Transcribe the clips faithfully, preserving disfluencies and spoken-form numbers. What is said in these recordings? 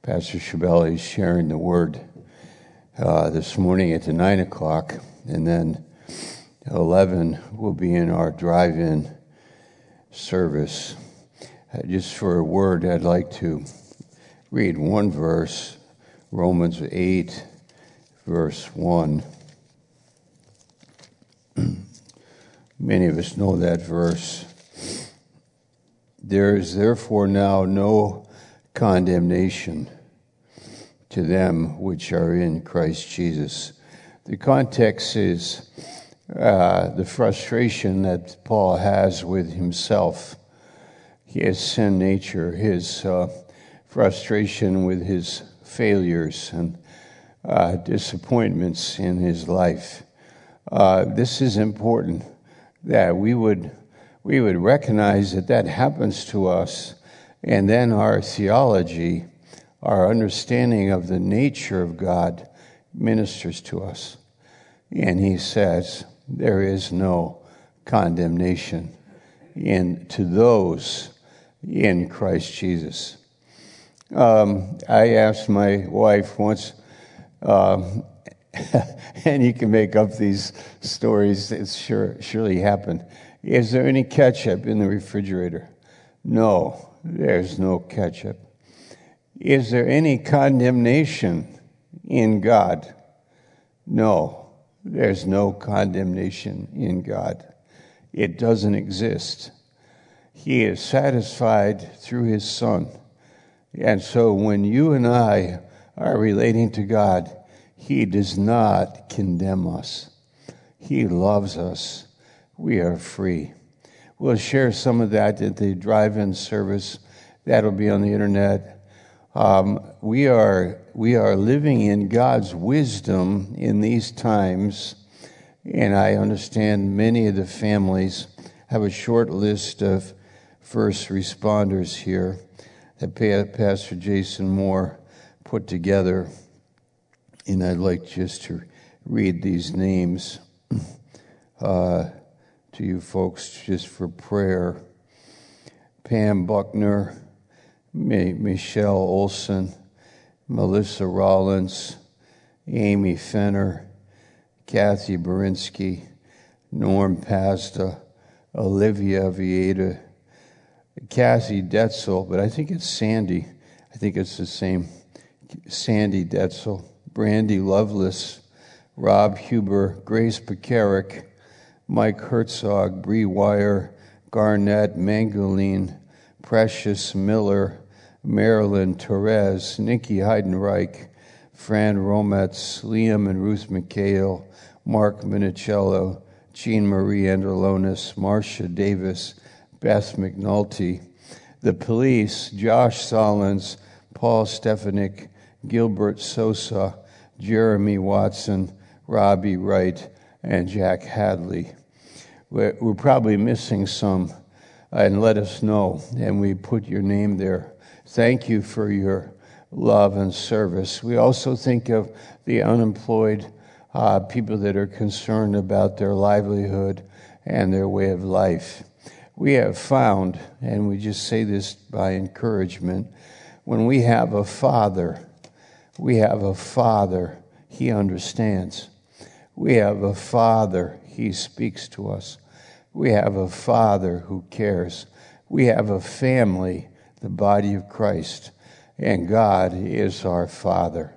Pastor Chabelle is sharing the word uh, this morning at the nine o'clock, and then eleven will be in our drive-in service. Uh, just for a word, I'd like to read one verse, Romans eight, verse one. Many of us know that verse. There is therefore now no condemnation to them which are in Christ Jesus. The context is uh, the frustration that Paul has with himself, his sin nature, his uh, frustration with his failures and uh, disappointments in his life. Uh, this is important that we would we would recognize that that happens to us, and then our theology, our understanding of the nature of God ministers to us. And he says, there is no condemnation in to those in Christ Jesus. Um, I asked my wife once, um, and you can make up these stories, it's sure surely happened. Is there any ketchup in the refrigerator? No, there's no ketchup. Is there any condemnation in God? No, there's no condemnation in God. It doesn't exist. He is satisfied through his Son. And so when you and I are relating to God, he does not condemn us. He loves us. We are free. We'll share some of that at the drive-in service. That'll be on the internet. Um, we are we are living in God's wisdom in these times, and I understand many of the families have a short list of first responders here that Pastor Jason Moore put together, and I'd like just to read these names uh, to you folks just for prayer. Pam Buckner, Michelle Olson, Melissa Rollins, Amy Fenner, Kathy Berinsky, Norm Pazda, Olivia Vieta, Cassie Detzel, but I think it's Sandy. I think it's the same. Sandy Detzel, Brandy Lovelace, Rob Huber, Grace Pekarik, Mike Herzog, Bree Wire, Garnett Mangoline, Precious Miller, Marilyn Torres, Nikki Heidenreich, Fran Rometz, Liam and Ruth McHale, Mark Minicello, Jean Marie Androlonis, Marcia Davis, Beth McNulty, the police, Josh Solins, Paul Stefanik, Gilbert Sosa, Jeremy Watson, Robbie Wright, and Jack Hadley. We're, we're probably missing some, and let us know, and we put your name there. Thank you for your love and service. We also think of the unemployed, uh, people that are concerned about their livelihood and their way of life. We have found, and we just say this by encouragement, when we have a father, we have a father, he understands. We have a father, he speaks to us. We have a father who cares. We have a family, the body of Christ, and God is our Father.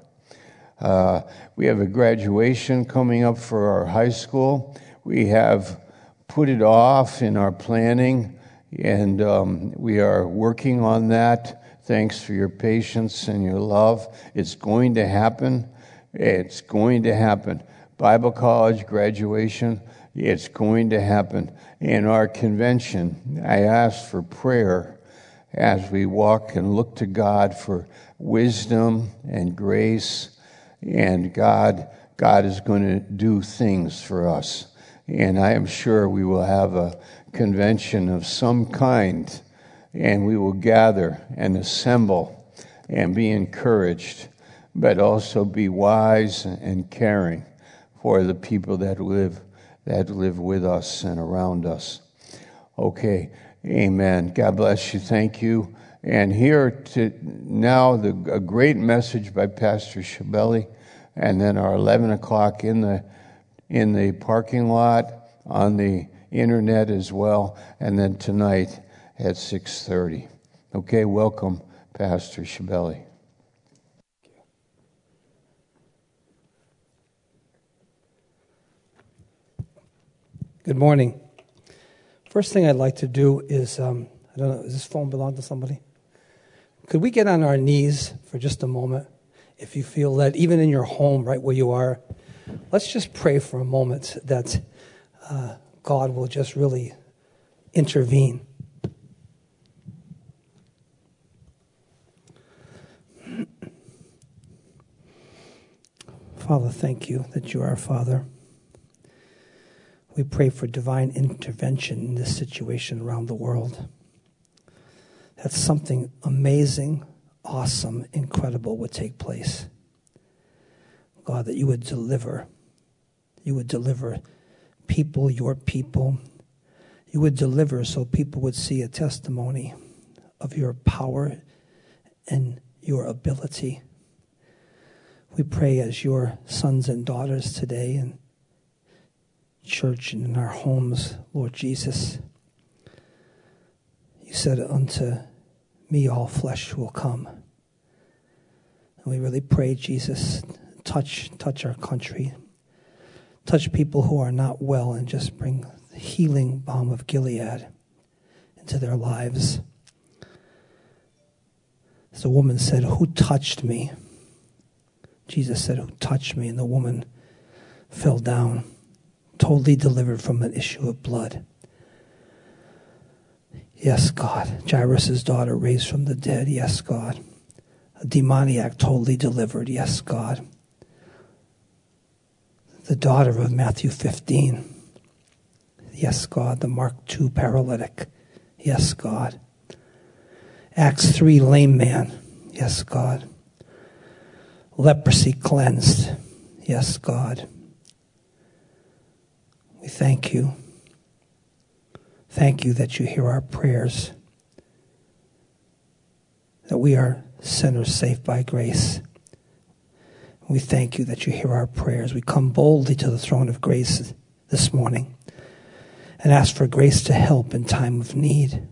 Uh, we have a graduation coming up for our high school. We have put it off in our planning, and um, we are working on that. Thanks for your patience and your love. It's going to happen. It's going to happen. Bible college graduation, it's going to happen. In our convention, I asked for prayer as we walk and look to God for wisdom and grace, and God, God is going to do things for us. And I am sure we will have a convention of some kind, and we will gather and assemble and be encouraged, but also be wise and caring for the people that live that live with us and around us. Okay, amen. God bless you. Thank you. And here to now the a great message by Pastor Shabeli, and then our eleven o'clock in the in the parking lot, on the internet as well, and then tonight at six thirty. Okay, welcome, Pastor Shabeli. Good morning. First thing I'd like to do is, um, I don't know, does this phone belong to somebody? Could we get on our knees for just a moment? If you feel that, even in your home, right where you are, let's just pray for a moment that uh, God will just really intervene. Father, thank you that you are our Father. We pray for divine intervention in this situation around the world. That something amazing, awesome, incredible would take place. God, that you would deliver. You would deliver people, your people. You would deliver so people would see a testimony of your power and your ability. We pray as your sons and daughters today in church and in our homes, Lord Jesus. You said, unto me all flesh will come. And we really pray, Jesus, touch, touch our country. Touch people who are not well and just bring the healing balm of Gilead into their lives. As the woman said, who touched me? Jesus said, who touched me? And the woman fell down, totally delivered from an issue of blood. Yes, God. Jairus' daughter raised from the dead. Yes, God. A demoniac totally delivered. Yes, God. The daughter of Matthew fifteen. Yes, God. The Mark two paralytic. Yes, God. Acts three lame man. Yes, God. Leprosy cleansed. Yes, God. We thank you. Thank you that you hear our prayers, that we are sinners saved by grace. We thank you that you hear our prayers. We come boldly to the throne of grace this morning and ask for grace to help in time of need.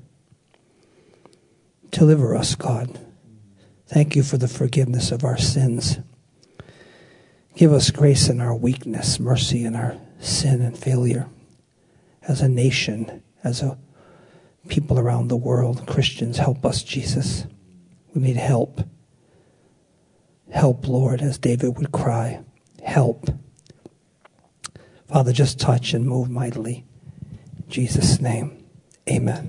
Deliver us, God. Thank you for the forgiveness of our sins. Give us grace in our weakness, mercy in our sin and failure. As a nation, as a people around the world, Christians, help us, Jesus. We need help. Help, Lord, as David would cry. Help. Father, just touch and move mightily. In Jesus' name, amen.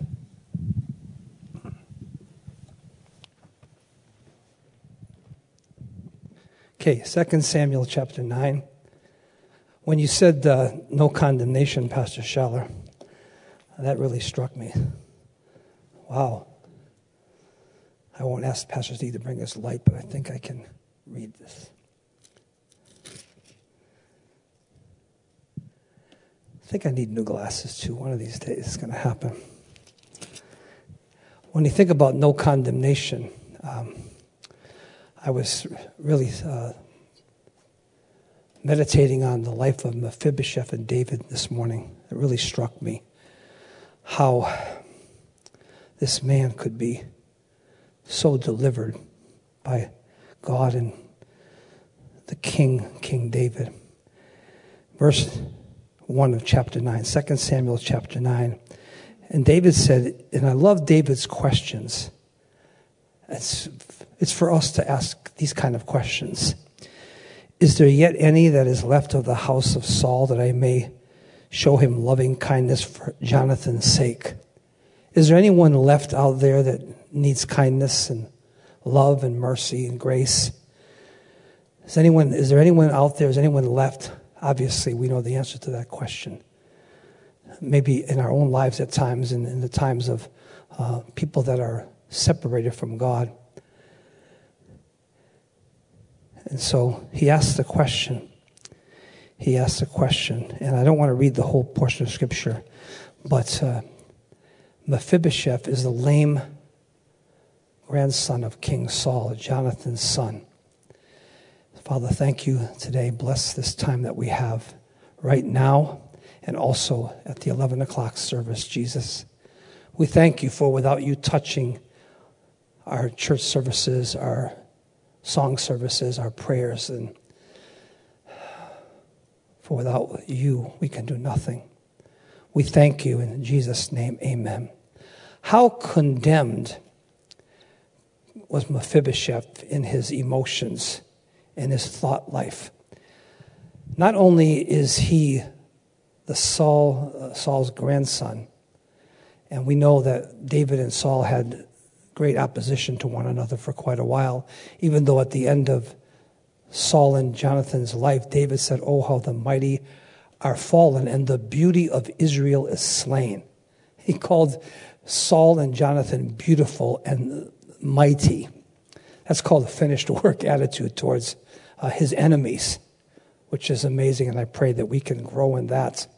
Okay, Second Samuel chapter nine. When you said uh, no condemnation, Pastor Schaller, that really struck me. Wow. I won't ask Pastor Steve to bring this light, but I think I can read this. I think I need new glasses too. One of these days it's going to happen. When you think about no condemnation, um, I was really uh, meditating on the life of Mephibosheth and David this morning. It really struck me how this man could be so delivered by God and the king, King David. Verse one of chapter nine, Second Samuel chapter nine. And David said, and I love David's questions. It's, it's for us to ask these kind of questions. Is there yet any that is left of the house of Saul that I may show him loving kindness for Jonathan's sake? Is there anyone left out there that needs kindness and love and mercy and grace? Is anyone? Is there anyone out there? Is anyone left? Obviously, we know the answer to that question. Maybe in our own lives at times, and in the times of uh, people that are separated from God. And so he asked the question. He asked the question, and I don't want to read the whole portion of Scripture, but uh, Mephibosheth is the lame grandson of King Saul, Jonathan's son. Father, thank you today. Bless this time that we have right now and also at the eleven o'clock service, Jesus. We thank you for without you touching our church services, our song services, our prayers, and for without you, we can do nothing. We thank you in Jesus' name, amen. How condemned was Mephibosheth in his emotions, in his thought life? Not only is he the Saul, uh, Saul's grandson, and we know that David and Saul had great opposition to one another for quite a while, even though at the end of Saul and Jonathan's life, David said, "Oh, how the mighty are fallen, and the beauty of Israel is slain." He called Saul and Jonathan beautiful and mighty. That's called a finished work attitude towards uh, his enemies, which is amazing, and I pray that we can grow in that.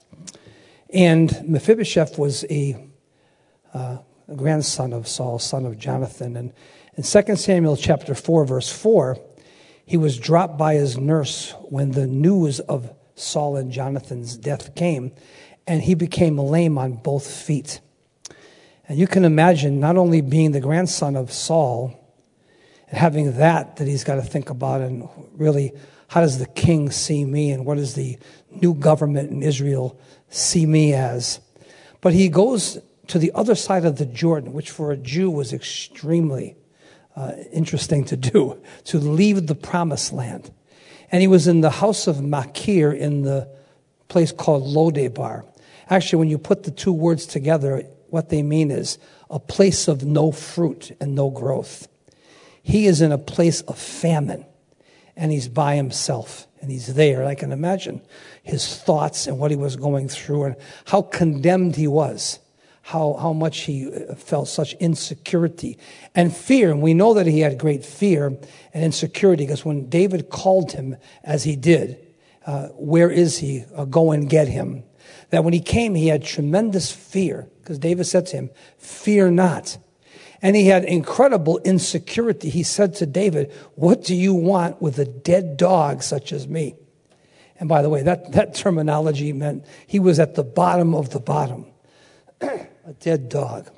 And Mephibosheth was a, uh, a grandson of Saul, son of Jonathan. And in Second Samuel chapter four, verse four, he was dropped by his nurse when the news of Saul and Jonathan's death came, and he became lame on both feet. And you can imagine not only being the grandson of Saul and having that that he's got to think about, and really, how does the king see me, and what does the new government in Israel see me as? But he goes to the other side of the Jordan, which for a Jew was extremely uh, interesting to do, to leave the promised land. And he was in the house of Machir in the place called Lodebar. Actually, when you put the two words together, what they mean is a place of no fruit and no growth. He is in a place of famine, and he's by himself, and he's there. I can imagine his thoughts and what he was going through and how condemned he was, how, how much he felt such insecurity and fear. And we know that he had great fear and insecurity because when David called him, as he did, uh, where is he? Uh, go and get him. That when he came, he had tremendous fear because David said to him, "Fear not." And he had incredible insecurity. He said to David, "What do you want with a dead dog such as me?" And by the way, that, that terminology meant he was at the bottom of the bottom. A dead dog.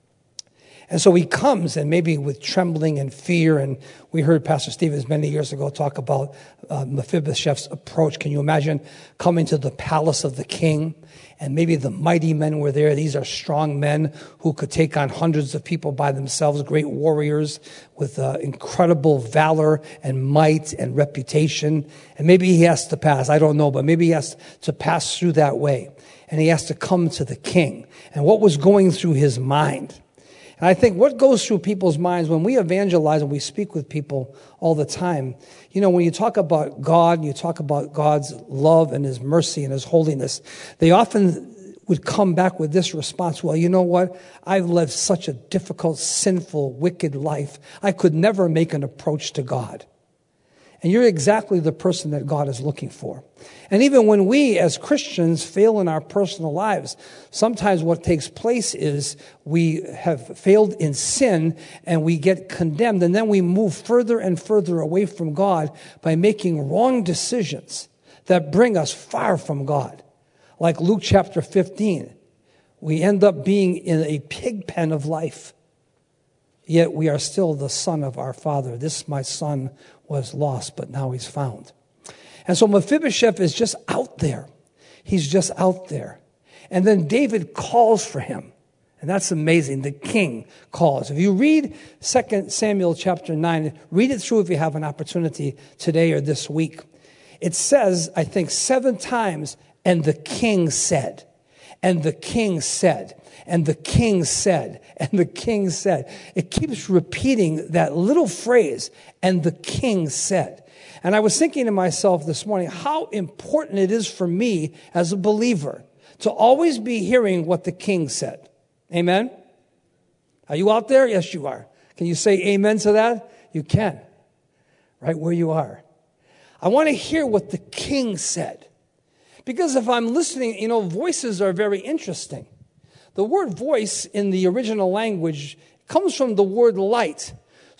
And so he comes, and maybe with trembling and fear, and we heard Pastor Stevens many years ago talk about uh, Mephibosheth's approach. Can you imagine coming to the palace of the king, and maybe the mighty men were there. These are strong men who could take on hundreds of people by themselves, great warriors with uh, incredible valor and might and reputation. And maybe he has to pass, I don't know, but maybe he has to pass through that way. And he has to come to the king. And what was going through his mind? And I think what goes through people's minds when we evangelize and we speak with people all the time, you know, when you talk about God, and you talk about God's love and his mercy and his holiness, they often would come back with this response: well, you know what? I've lived such a difficult, sinful, wicked life. I could never make an approach to God. And you're exactly the person that God is looking for. And even when we as Christians fail in our personal lives, sometimes what takes place is we have failed in sin and we get condemned, and then we move further and further away from God by making wrong decisions that bring us far from God. Like Luke chapter fifteen, we end up being in a pig pen of life. Yet we are still the son of our Father. This my son was lost, but now he's found. And so Mephibosheth is just out there. He's just out there. And then David calls for him. And that's amazing. The king calls. If you read Second Samuel chapter nine, read it through if you have an opportunity today or this week. It says, I think, seven times, and the king said, and the king said, and the king said, and the king said. It keeps repeating that little phrase, and the king said. And I was thinking to myself this morning how important it is for me as a believer to always be hearing what the king said. Amen? Are you out there? Yes, you are. Can you say amen to that? You can. Right where you are. I want to hear what the king said. Because if I'm listening, you know, voices are very interesting. The word voice in the original language comes from the word light,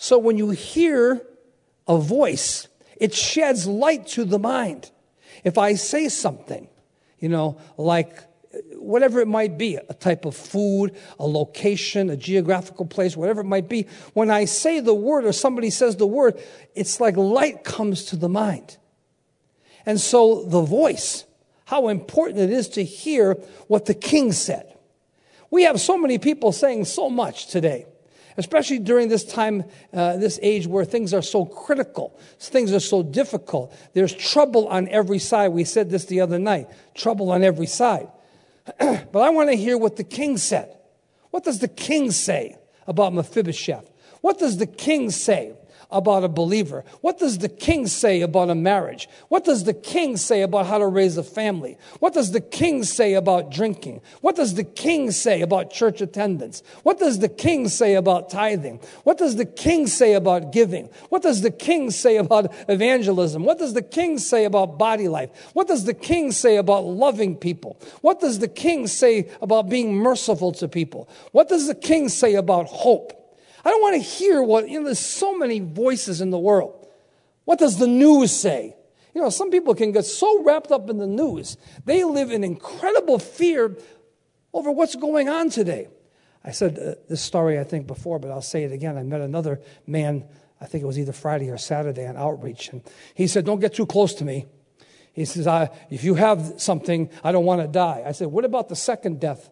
So when you hear a voice, it sheds light to the mind. If I say something, you know, like whatever it might be, a type of food, a location, a geographical place, whatever it might be, when I say the word or somebody says the word, it's like light comes to the mind. And so the voice, how important it is to hear what the king said. We have so many people saying so much today, especially during this time, uh, this age where things are so critical, things are so difficult. There's trouble on every side. We said this the other night, trouble on every side. But I want to hear what the king said. What does the king say about Mephibosheth? What does the king say about a believer? What does the king say about a marriage? What does the king say about how to raise a family? What does the king say about drinking? What does the king say about church attendance? What does the king say about tithing? What does the king say about giving? What does the king say about evangelism? What does the king say about body life? What does the king say about loving people? What does the king say about being merciful to people? What does the king say about hope? I don't want to hear what, you know, there's so many voices in the world. What does the news say? You know, some people can get so wrapped up in the news. They live in incredible fear over what's going on today. I said uh, this story, I think, before, but I'll say it again. I met another man, I think it was either Friday or Saturday on outreach. And he said, don't get too close to me. He says, I, if you have something, I don't want to die. I said, what about the second death?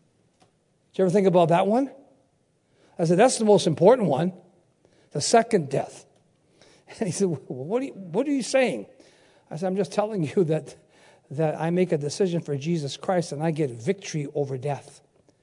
Did you ever think about that one? I said, that's the most important one, the second death. And he said, well, what, are you, what are you saying? I said, I'm just telling you that, that I make a decision for Jesus Christ and I get victory over death.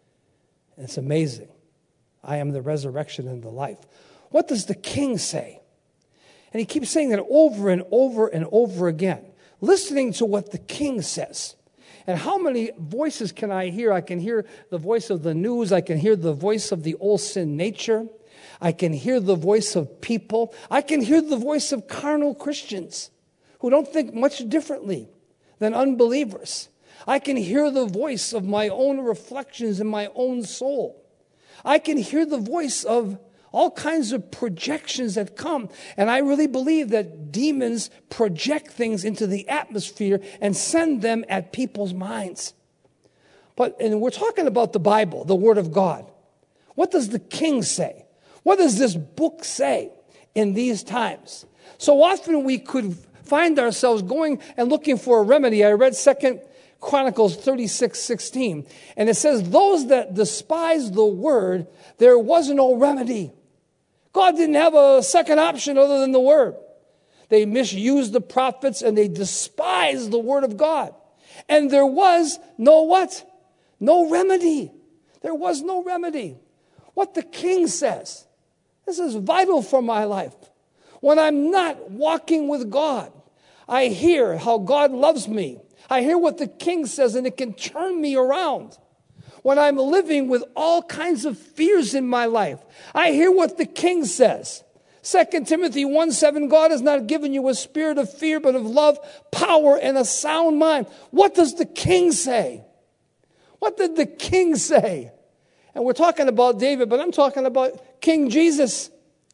And it's amazing. I am the resurrection and the life. What does the king say? And he keeps saying that over and over and over again, listening to what the king says. And how many voices can I hear? I can hear the voice of the news. I can hear the voice of the old sin nature. I can hear the voice of people. I can hear the voice of carnal Christians who don't think much differently than unbelievers. I can hear the voice of my own reflections in my own soul. I can hear the voice of all kinds of projections that come. And I really believe that demons project things into the atmosphere and send them at people's minds. But, and we're talking about the Bible, the Word of God. What does the king say? What does this book say in these times? So often we could find ourselves going and looking for a remedy. I read Second Chronicles thirty-six sixteen, and it says, those that despise the word, there was no remedy. God didn't have a second option other than the word. They misused the prophets and they despised the word of God. And there was no what? No remedy. There was no remedy. What the king says, this is vital for my life. When I'm not walking with God, I hear how God loves me. I hear what the king says and it can turn me around. When I'm living with all kinds of fears in my life, I hear what the king says. Second Timothy one seven, God has not given you a spirit of fear, but of love, power, and a sound mind. What does the king say? What did the king say? And we're talking about David, but I'm talking about King Jesus,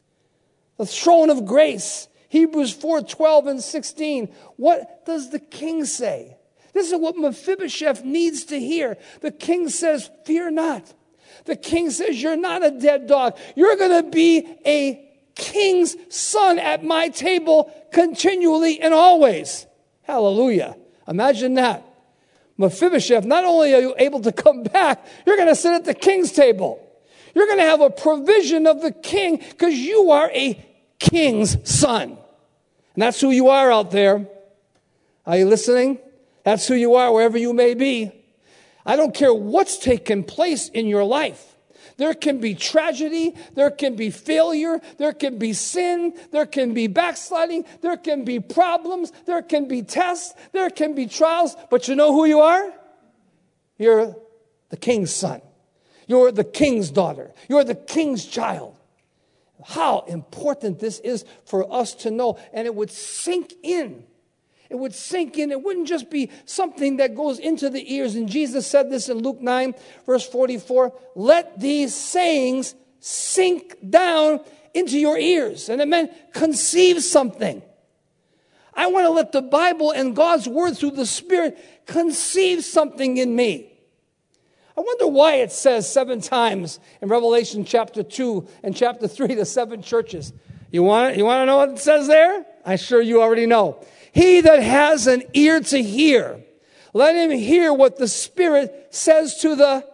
the throne of grace. Hebrews four twelve and sixteen. What does the king say? This is what Mephibosheth needs to hear. The king says, fear not. The king says, you're not a dead dog. You're going to be a king's son at my table continually and always. Hallelujah. Imagine that. Mephibosheth, not only are you able to come back, you're going to sit at the king's table. You're going to have a provision of the king because you are a king's son. And that's who you are out there. Are you listening? That's who you are, wherever you may be. I don't care what's taken place in your life. There can be tragedy. There can be failure. There can be sin. There can be backsliding. There can be problems. There can be tests. There can be trials. But you know who you are? You're the king's son. You're the king's daughter. You're the king's child. How important this is for us to know. And it would sink in. It would sink in. It wouldn't just be something that goes into the ears. And Jesus said this in Luke nine, verse forty-four. Let these sayings sink down into your ears. And it meant conceive something. I want to let the Bible and God's word through the Spirit conceive something in me. I wonder why it says seven times in Revelation chapter two and chapter three, the seven churches. You want, you want to know what it says there? I'm sure you already know. He that has an ear to hear, let him hear what the Spirit says to the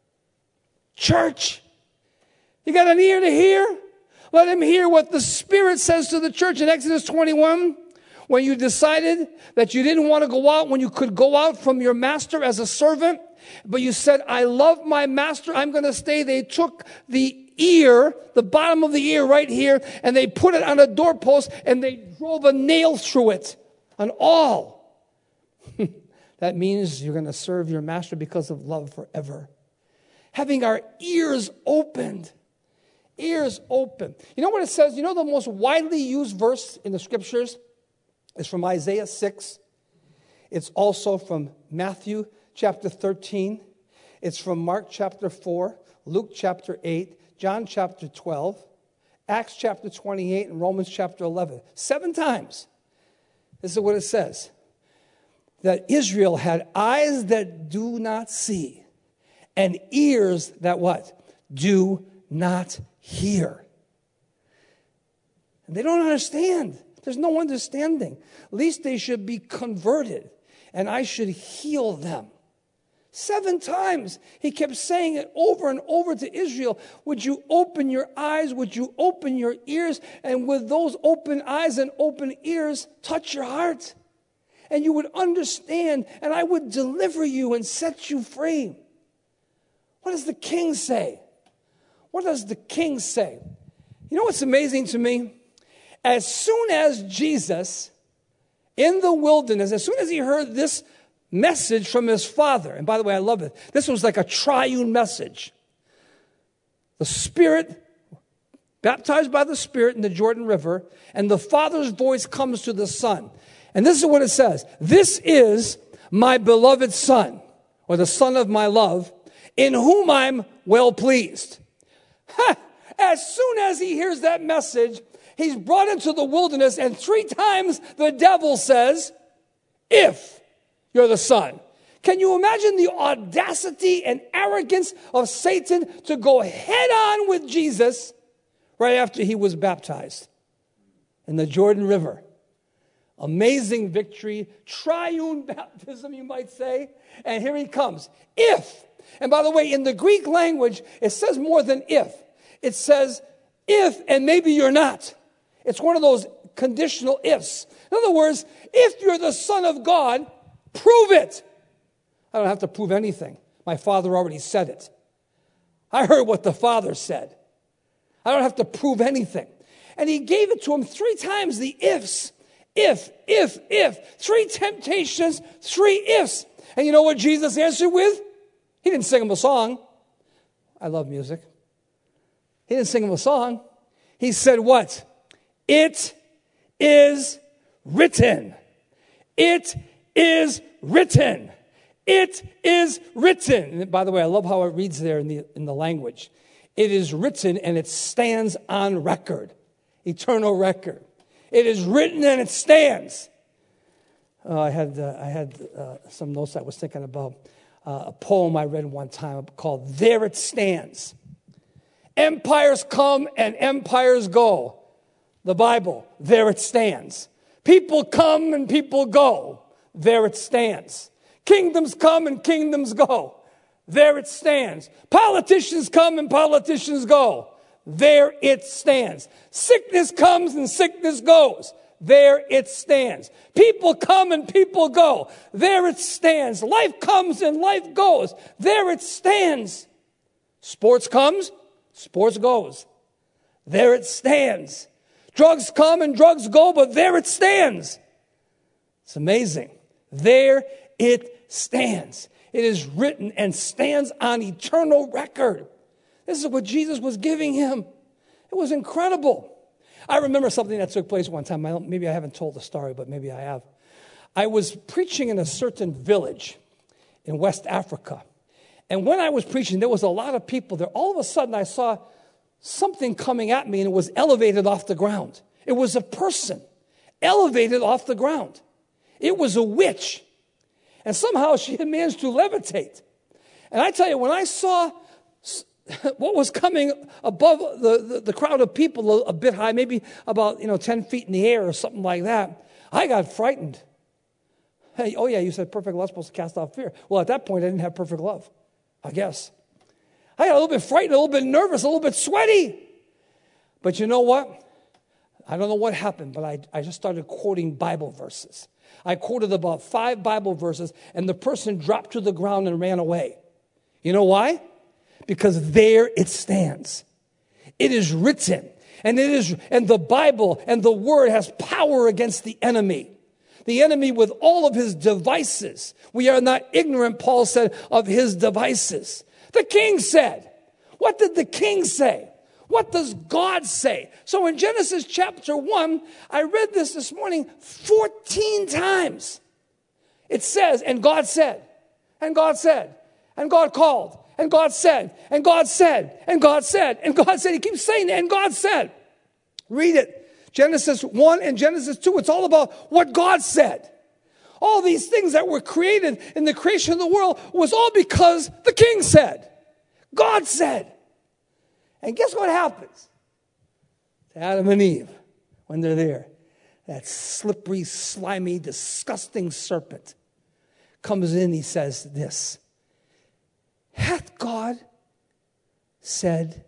church. You got an ear to hear? Let him hear what the Spirit says to the church. In Exodus twenty-one, when you decided that you didn't want to go out when you could go out from your master as a servant, but you said, I love my master, I'm going to stay. They took the ear, the bottom of the ear right here, and they put it on a doorpost, and they drove a nail through it, an awl. That means you're going to serve your master because of love forever. Having our ears opened. Ears open. You know what it says? You know the most widely used verse in the scriptures is from Isaiah six. It's also from Matthew chapter thirteen. It's from Mark chapter four, Luke chapter eight, John chapter twelve, Acts chapter twenty-eight, and Romans chapter eleven. Seven times. This is what it says. That Israel had eyes that do not see and ears that what? Do not hear. And they don't understand. There's no understanding. At least they should be converted, and I should heal them. Seven times he kept saying it over and over to Israel. Would you open your eyes? Would you open your ears? And with those open eyes and open ears, touch your heart. And you would understand, and I would deliver you and set you free. What does the king say? What does the king say? You know what's amazing to me? As soon as Jesus, in the wilderness, as soon as he heard this message from his father, and by the way, I love it. This was like a triune message. The Spirit, baptized by the Spirit in the Jordan River, and the Father's voice comes to the Son. And this is what it says. This is my beloved Son, or the Son of my love, in whom I'm well pleased. Ha! As soon as he hears that message, he's brought into the wilderness, and three times the devil says, if you're the Son. Can you imagine the audacity and arrogance of Satan to go head on with Jesus right after he was baptized in the Jordan River? Amazing victory, triune baptism, you might say. And here he comes. If. And by the way, in the Greek language, it says more than if. It says if and maybe you're not. It's one of those conditional ifs. In other words, if you're the Son of God, prove it. I don't have to prove anything. My Father already said it. I heard what the Father said. I don't have to prove anything. And he gave it to him three times, the ifs. If, if, if. Three temptations, three ifs. And you know what Jesus answered with? He didn't sing him a song. I love music. He didn't sing him a song. He said what? It is written. It is written. It is written. And by the way, I love how it reads there in the, in the language. It is written and it stands on record. Eternal record. It is written and it stands. Uh, I had uh, I had uh, some notes I was thinking about. Uh, a poem I read one time called There It Stands. Empires come and empires go. The Bible, there it stands. People come and people go. There it stands. Kingdoms come and kingdoms go. There it stands. Politicians come and politicians go. There it stands. Sickness comes and sickness goes. There it stands. People come and people go. There it stands. Life comes and life goes. There it stands. Sports comes, sports goes. There it stands. Drugs come and drugs go, but there it stands. It's amazing. There it stands. It is written and stands on eternal record. This is what Jesus was giving him. It was incredible. I remember something that took place one time. I don't, maybe I haven't told the story, but maybe I have. I was preaching in a certain village in West Africa. And when I was preaching, there was a lot of people there. All of a sudden, I saw something coming at me, and it was elevated off the ground. It was a person elevated off the ground. It was a witch. And somehow she had managed to levitate. And I tell you, when I saw what was coming above the, the, the crowd of people a, a bit high, maybe about, you know, ten feet in the air or something like that, I got frightened. Hey, oh yeah, you said perfect love is supposed to cast off fear. Well, at that point, I didn't have perfect love, I guess. I got a little bit frightened, a little bit nervous, a little bit sweaty. But you know what? I don't know what happened, but I, I just started quoting Bible verses. I quoted about five Bible verses, and the person dropped to the ground and ran away. You know why? Because there it stands. It is written, and it is, and the Bible and the Word has power against the enemy. The enemy with all of his devices. We are not ignorant, Paul said, of his devices. The king said. What did the king say? What does God say? So in Genesis chapter one, I read this this morning fourteen times. It says, and God said, and God said, and God called, and God said, and God said, and God said, and God said. He keeps saying, and God said. Read it. Genesis one and Genesis two. It's all about what God said. All these things that were created in the creation of the world was all because the king said. God said. And guess what happens to Adam and Eve when they're there? That slippery, slimy, disgusting serpent comes in. He says this. Hath God said,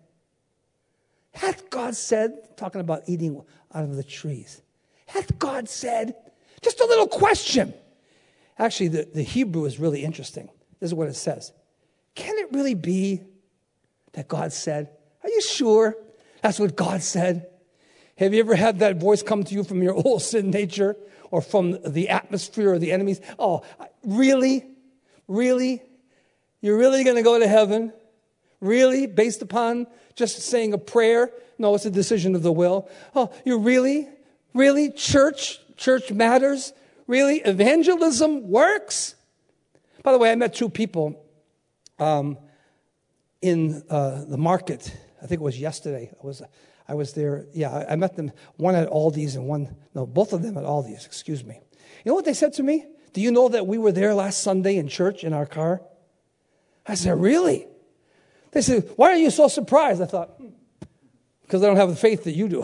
hath God said, talking about eating out of the trees. Hath God said, just a little question. Actually, the, the Hebrew is really interesting. This is what it says. Can it really be that God said? Are you sure that's what God said? Have you ever had that voice come to you from your old sin nature or from the atmosphere or the enemies? Oh, really? Really? You're really going to go to heaven? Really? Based upon just saying a prayer? No, it's a decision of the will. Oh, you really? Really? Church? Church matters? Really? Evangelism works? By the way, I met two people um, in uh, the market. I think it was yesterday. I was I was there. Yeah, I, I met them, one at Aldi's and one, no, both of them at Aldi's, excuse me. You know what they said to me? Do you know that we were there last Sunday in church in our car? I said, really? They said, why are you so surprised? I thought, hmm, because I don't have the faith that you do.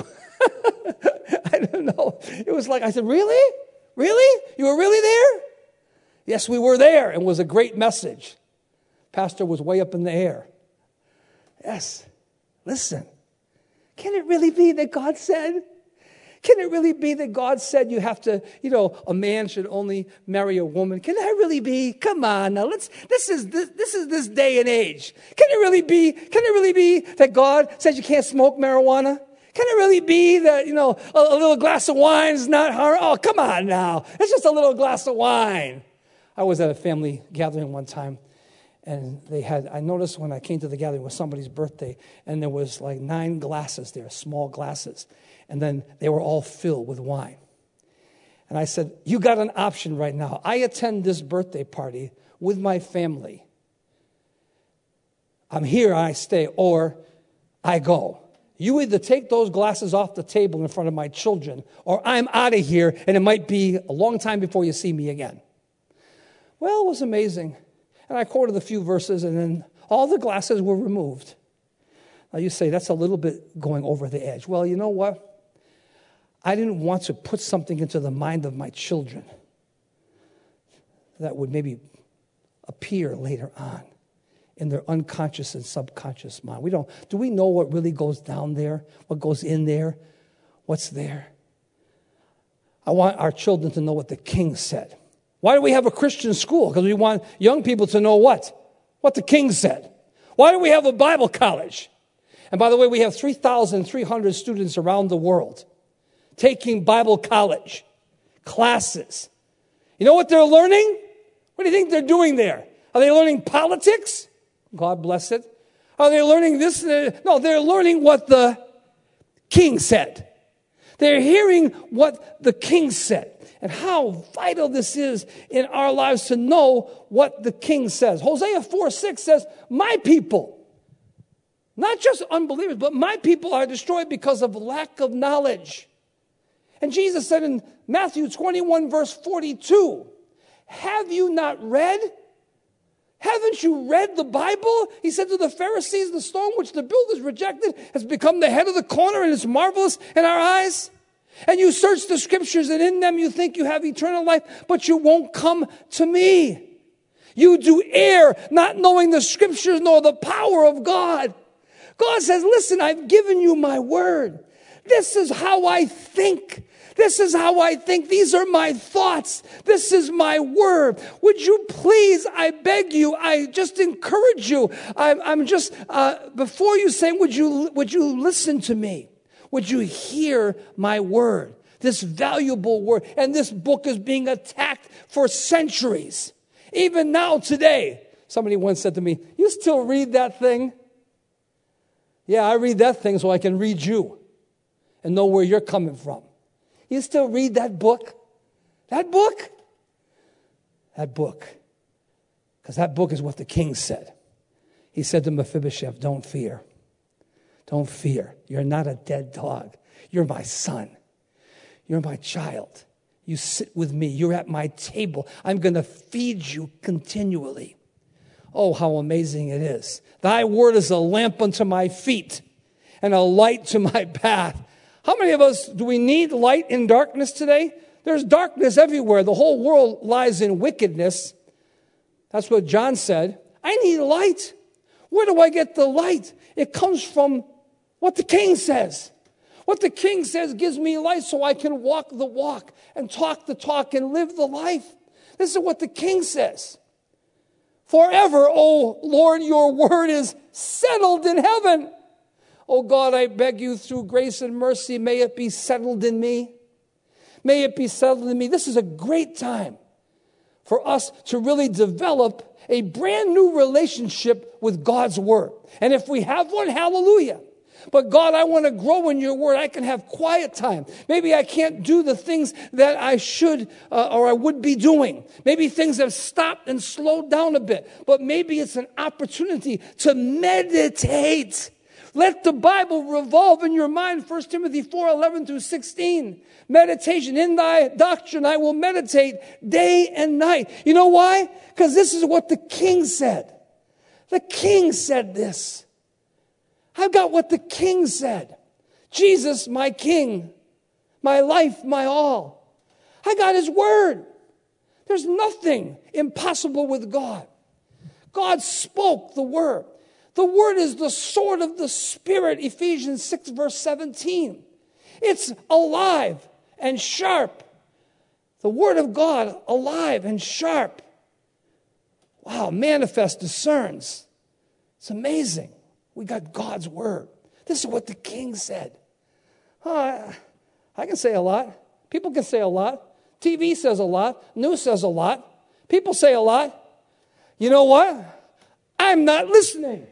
I don't know. It was like, I said, really? Really? You were really there? Yes, we were there. It was a great message. Pastor was way up in the air. Yes. Listen. Can it really be that God said? Can it really be that God said you have to, you know, a man should only marry a woman? Can that really be? Come on now, let's, this is this, this is this day and age. Can it really be, can it really be that God says you can't smoke marijuana? Can it really be that, you know, a, a little glass of wine is not hard? Oh, come on now. It's just a little glass of wine. I was at a family gathering one time, and they had, I noticed when I came to the gathering, it was somebody's birthday, and there was like nine glasses there, small glasses. And then they were all filled with wine. And I said, you got an option right now. I attend this birthday party with my family. I'm here, I stay, or I go. You either take those glasses off the table in front of my children, or I'm out of here, and it might be a long time before you see me again. Well, it was amazing. And I quoted a few verses, and then all the glasses were removed. Now you say, that's a little bit going over the edge. Well, you know what? I didn't want to put something into the mind of my children that would maybe appear later on in their unconscious and subconscious mind. We don't, do we know what really goes down there? What goes in there? What's there? I want our children to know what the King said. Why do we have a Christian school? Because we want young people to know what? What the King said. Why do we have a Bible college? And by the way, we have three thousand three hundred students around the world taking Bible college classes. You know what they're learning? What do you think they're doing there? Are they learning politics? God bless it. Are they learning this? No, they're learning what the King said. They're hearing what the King said. And how vital this is in our lives to know what the King says. Hosea four six says, my people Not just unbelievers, but my people are destroyed because of lack of knowledge. And Jesus said in Matthew twenty-one, verse forty-two, have you not read? Haven't you read the Bible? He said to the Pharisees, the stone which the builders rejected has become the head of the corner, and it's marvelous in our eyes. And you search the scriptures, and in them you think you have eternal life, but you won't come to me. You do err, not knowing the scriptures nor the power of God. God says, listen, I've given you my word. This is how I think. This is how I think. These are my thoughts. This is my word. Would you please, I beg you, I just encourage you. I'm, I'm just, uh, before you say, would you, would you listen to me? Would you hear my word? This valuable word. And this book is being attacked for centuries. Even now, today. Somebody once said to me, you still read that thing? Yeah, I read that thing so I can read you and know where you're coming from. You still read that book? That book? That book. Because that book is what the king said. He said to Mephibosheth, don't fear. Don't fear. You're not a dead dog. You're my son. You're my child. You sit with me. You're at my table. I'm going to feed you continually. Oh, how amazing it is. Thy word is a lamp unto my feet and a light to my path. How many of us, do we need light in darkness today? There's darkness everywhere. The whole world lies in wickedness. That's what John said. I need light. Where do I get the light? It comes from what the king says. What the king says gives me light so I can walk the walk and talk the talk and live the life. This is what the king says. Forever, O Lord, your word is settled in heaven. Oh God, I beg you through grace and mercy, may it be settled in me. May it be settled in me. This is a great time for us to really develop a brand new relationship with God's word. And if we have one, hallelujah. But God, I want to grow in your word. I can have quiet time. Maybe I can't do the things that I should uh, or I would be doing. Maybe things have stopped and slowed down a bit. But maybe it's an opportunity to meditate. Let the Bible revolve in your mind. First Timothy four, eleven through sixteen. Meditation. In thy doctrine I will meditate day and night. You know why? Because this is what the king said. The king said this. I've got what the king said. Jesus, my king, my life, my all. I got his word. There's nothing impossible with God. God spoke the word. The word is the sword of the Spirit, Ephesians six, verse seventeen. It's alive and sharp. The word of God, alive and sharp. Wow, manifest, discerns. It's amazing. We got God's word. This is what the king said. Oh, I can say a lot. People can say a lot. T V says a lot. News says a lot. People say a lot. You know what? I'm not listening.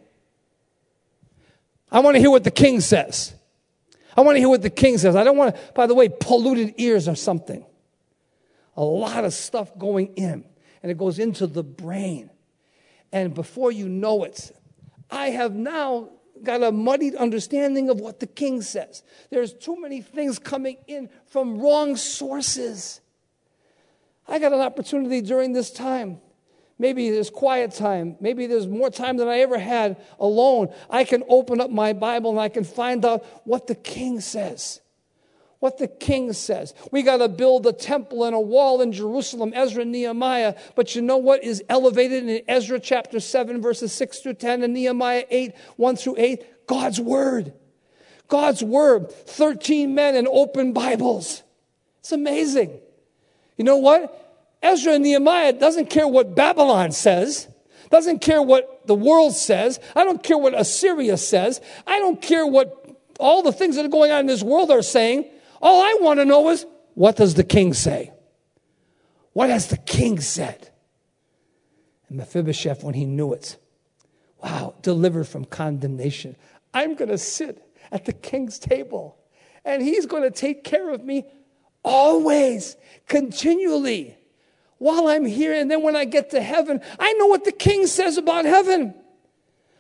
I want to hear what the king says. I want to hear what the king says. I don't want to, by the way, polluted ears or something. A lot of stuff going in. And it goes into the brain. And before you know it, I have now got a muddied understanding of what the king says. There's too many things coming in from wrong sources. I got an opportunity during this time. Maybe there's quiet time. Maybe there's more time than I ever had alone. I can open up my Bible and I can find out what the king says. What the king says. We got to build a temple and a wall in Jerusalem, Ezra and Nehemiah. But you know what is elevated in Ezra chapter seven, verses six through ten, and Nehemiah eight, one through eight? God's word. God's word. thirteen men and open Bibles. It's amazing. You know what? Ezra and Nehemiah doesn't care what Babylon says. Doesn't care what the world says. I don't care what Assyria says. I don't care what all the things that are going on in this world are saying. All I want to know is, what does the king say? What has the king said? And Mephibosheth, when he knew it, wow, delivered from condemnation. I'm going to sit at the king's table, and he's going to take care of me always, continually, while I'm here. And then when I get to heaven, I know what the king says about heaven.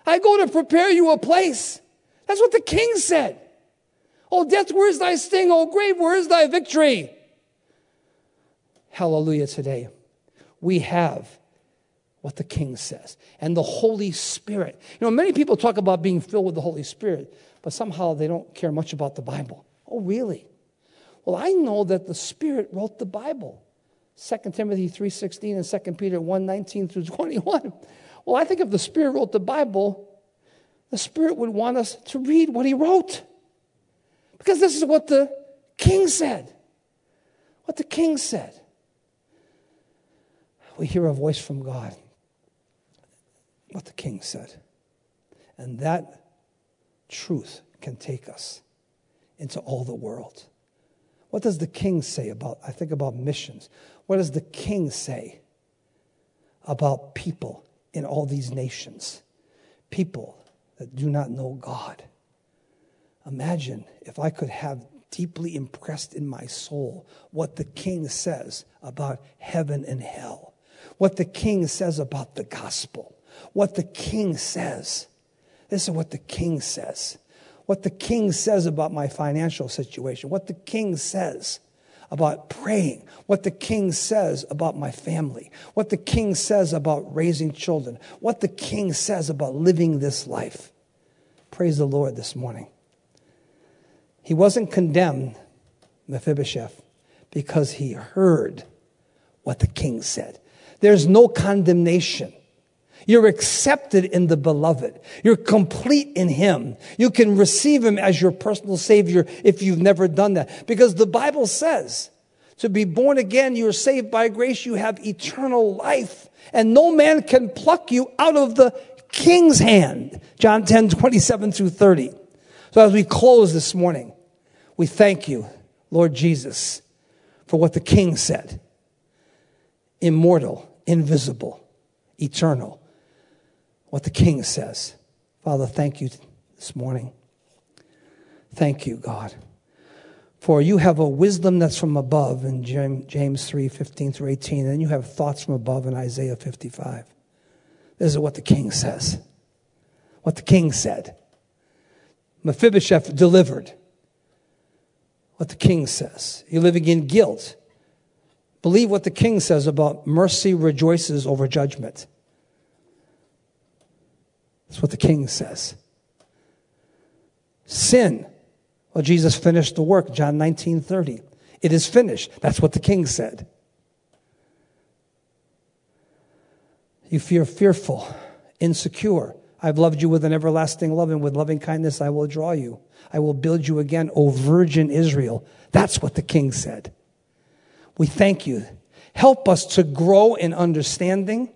I go to prepare you a place. That's what the king said. Oh, death, where is thy sting? Oh, grave, where is thy victory? Hallelujah today. We have what the king says. And the Holy Spirit. You know, many people talk about being filled with the Holy Spirit, but somehow they don't care much about the Bible. Oh, really? Well, I know that the Spirit wrote the Bible. Second Timothy three sixteen and Second Peter one nineteen through twenty-one. Well, I think if the Spirit wrote the Bible, the Spirit would want us to read what he wrote. Because this is what the king said. What the king said. We hear a voice from God. What the king said. And that truth can take us into all the world. What does the king say about, I think about missions. What does the king say about people in all these nations? People that do not know God. Imagine if I could have deeply impressed in my soul what the king says about heaven and hell. What the king says about the gospel. What the king says. This is what the king says. What the king says about my financial situation. What the king says about praying. What the king says about my family. What the king says about raising children. What the king says about living this life. Praise the Lord this morning. He wasn't condemned, Mephibosheth, because he heard what the king said. There's no condemnation. You're accepted in the beloved. You're complete in him. You can receive him as your personal savior if you've never done that. Because the Bible says, to be born again, you're saved by grace, you have eternal life. And no man can pluck you out of the king's hand. John ten, twenty-seven through thirty. So as we close this morning, we thank you, Lord Jesus, for what the king said. Immortal, invisible, eternal. What the king says. Father, thank you this morning. Thank you, God. For you have a wisdom that's from above in James three, fifteen through eighteen. And you have thoughts from above in Isaiah fifty-five. This is what the king says. What the king said. Mephibosheth delivered. What the king says. You're living in guilt. Believe what the king says about mercy rejoices over judgment. That's what the king says. Sin. Well, Jesus finished the work, John nineteen thirty. It is finished. That's what the king said. You fear fearful, insecure. I've loved you with an everlasting love, and with loving kindness I will draw you. I will build you again, O virgin Israel. That's what the king said. We thank you. Help us to grow in understanding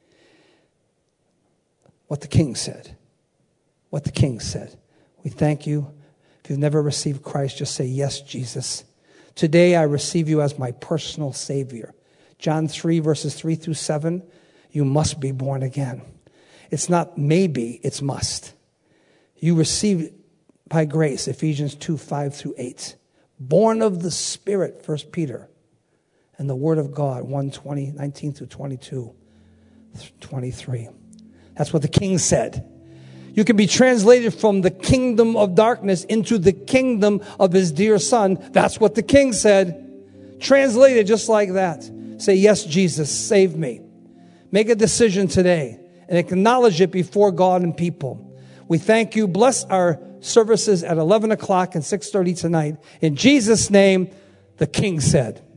what the king said. What the king said. We thank you. If you've never received Christ, just say, yes, Jesus. Today I receive you as my personal Savior. John three, verses three through seven, you must be born again. It's not maybe, it's must. You receive by grace, Ephesians two, five through eight. Born of the Spirit, First Peter. And the Word of God, one twenty, nineteen through twenty-two, twenty-three. That's what the king said. You can be translated from the kingdom of darkness into the kingdom of his dear son. That's what the king said. Translated just like that. Say, yes, Jesus, save me. Make a decision today and acknowledge it before God and people. We thank you. Bless our services at eleven o'clock and six thirty tonight. In Jesus' name, the king said.